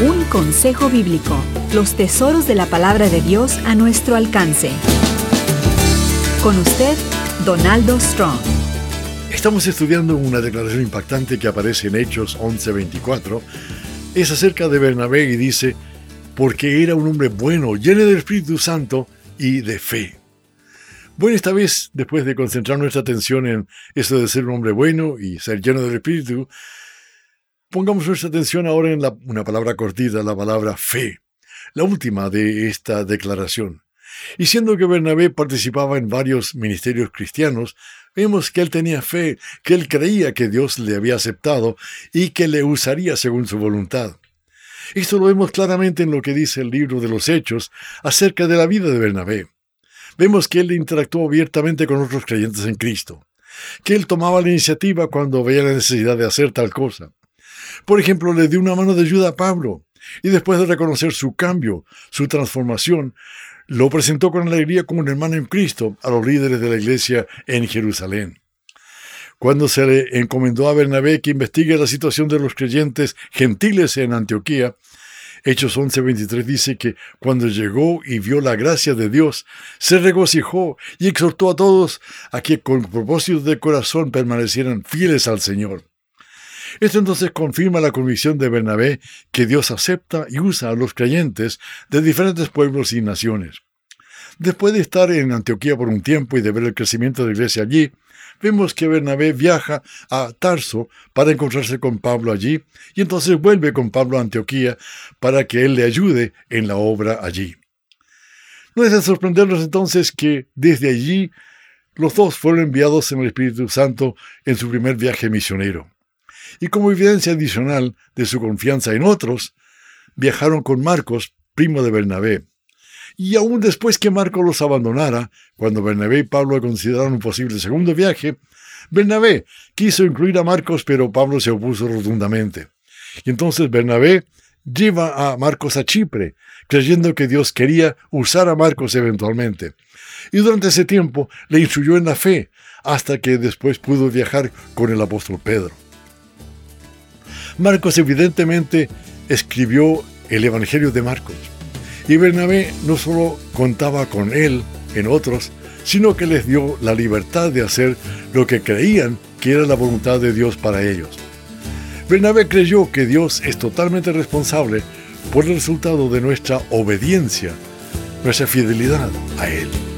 Un consejo bíblico. Los tesoros de la palabra de Dios a nuestro alcance. Con usted, Donaldo Strong. Estamos estudiando una declaración impactante que aparece en Hechos 11:24. Es acerca de Bernabé y dice: porque era un hombre bueno, lleno del Espíritu Santo y de fe. Bueno, esta vez, después de concentrar nuestra atención en eso de ser un hombre bueno y ser lleno del Espíritu, pongamos nuestra atención ahora en una palabra cortita, la palabra fe, la última de esta declaración. Y siendo que Bernabé participaba en varios ministerios cristianos, vemos que él tenía fe, que él creía que Dios le había aceptado y que le usaría según su voluntad. Esto lo vemos claramente en lo que dice el libro de los Hechos acerca de la vida de Bernabé. Vemos que él interactuó abiertamente con otros creyentes en Cristo, que él tomaba la iniciativa cuando veía la necesidad de hacer tal cosa. Por ejemplo, le dio una mano de ayuda a Pablo, y después de reconocer su cambio, su transformación, lo presentó con alegría como un hermano en Cristo a los líderes de la iglesia en Jerusalén. Cuando se le encomendó a Bernabé que investigue la situación de los creyentes gentiles en Antioquía, Hechos 11:23 dice que cuando llegó y vio la gracia de Dios, se regocijó y exhortó a todos a que con propósito de corazón permanecieran fieles al Señor. Esto entonces confirma la convicción de Bernabé que Dios acepta y usa a los creyentes de diferentes pueblos y naciones. Después de estar en Antioquía por un tiempo y de ver el crecimiento de la iglesia allí, vemos que Bernabé viaja a Tarso para encontrarse con Pablo allí y entonces vuelve con Pablo a Antioquía para que él le ayude en la obra allí. No es de sorprendernos entonces que desde allí los dos fueron enviados en el Espíritu Santo en su primer viaje misionero. Y como evidencia adicional de su confianza en otros, viajaron con Marcos, primo de Bernabé. Y aún después que Marcos los abandonara, cuando Bernabé y Pablo consideraron un posible segundo viaje, Bernabé quiso incluir a Marcos, pero Pablo se opuso rotundamente. Y entonces Bernabé lleva a Marcos a Chipre, creyendo que Dios quería usar a Marcos eventualmente. Y durante ese tiempo le instruyó en la fe, hasta que después pudo viajar con el apóstol Pedro. Marcos evidentemente escribió el Evangelio de Marcos. Y Bernabé no solo contaba con él en otros, sino que les dio la libertad de hacer lo que creían que era la voluntad de Dios para ellos. Bernabé creyó que Dios es totalmente responsable por el resultado de nuestra obediencia, nuestra fidelidad a Él.